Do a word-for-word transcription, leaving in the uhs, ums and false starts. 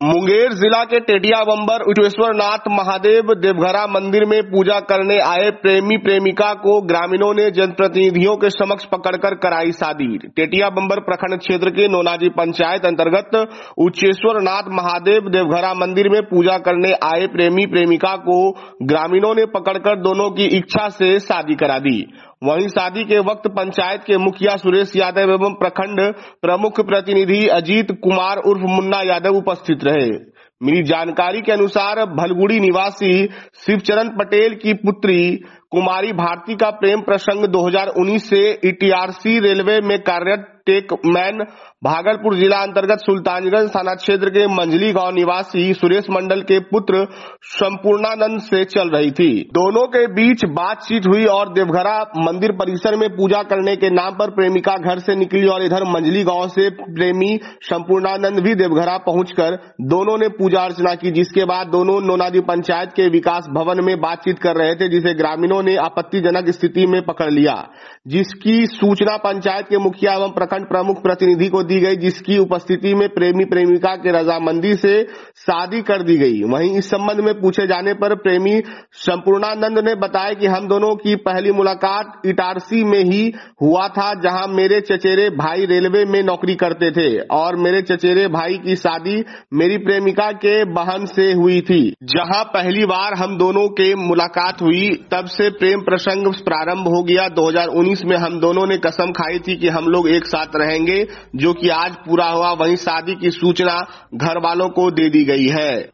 मुंगेर जिला के टेटिया बंबर उच्चेश्वर नाथ महादेव देवघरा मंदिर में पूजा करने आए प्रेमी प्रेमिका को ग्रामीणों ने जनप्रतिनिधियों के समक्ष पकड़कर कराई शादी। टेटिया बंबर प्रखंड क्षेत्र के नोनाजी पंचायत अंतर्गत उच्चेश्वर नाथ महादेव देवघरा मंदिर में पूजा करने आए प्रेमी प्रेमिका को ग्रामीणों ने पकड़कर दोनों की इच्छा से शादी करा दी। वहीं शादी के वक्त पंचायत के मुखिया सुरेश यादव एवं प्रखंड प्रमुख प्रतिनिधि अजीत कुमार उर्फ मुन्ना यादव उपस्थित रहे। मिली जानकारी के अनुसार भलगुड़ी निवासी शिवचरण पटेल की पुत्री कुमारी भारती का प्रेम प्रसंग दो हज़ार उन्नीस से ईटीआरसी रेलवे में कार्यरत टेकमैन भागलपुर जिला अंतर्गत सुल्तानगंज थाना क्षेत्र के मंझली गांव निवासी सुरेश मंडल के पुत्र संपूर्णानंद से चल रही थी। दोनों के बीच बातचीत हुई और देवघरा मंदिर परिसर में पूजा करने के नाम पर प्रेमिका घर से निकली और इधर मंझली गांव से प्रेमी संपूर्णानंद भी देवघरा पहुंचकर दोनों ने पूजा अर्चना की, जिसके बाद दोनों नोनादी पंचायत के विकास भवन में बातचीत कर रहे थे, जिसे ग्रामीणों ने आपत्तिजनक स्थिति में पकड़ लिया, जिसकी सूचना पंचायत के मुखिया एवं प्रखंड प्रमुख प्रतिनिधि को दी गई, जिसकी उपस्थिति में प्रेमी प्रेमिका के रजामंदी से शादी कर दी गई। वहीं इस संबंध में पूछे जाने पर प्रेमी संपूर्णानंद ने बताया कि हम दोनों की पहली मुलाकात इटारसी में ही हुआ था, जहां मेरे चचेरे भाई रेलवे में नौकरी करते थे और मेरे चचेरे भाई की शादी मेरी प्रेमिका के बहन से हुई थी। जहां पहली बार हम दोनों के मुलाकात हुई तब से प्रेम प्रसंग प्रारंभ हो गया। दो हज़ार उन्नीस में हम दोनों ने कसम खाई थी कि हम लोग एक साथ रहेंगे, जो कि आज पूरा हुआ। वहीं शादी की सूचना घर वालों को दे दी गई है।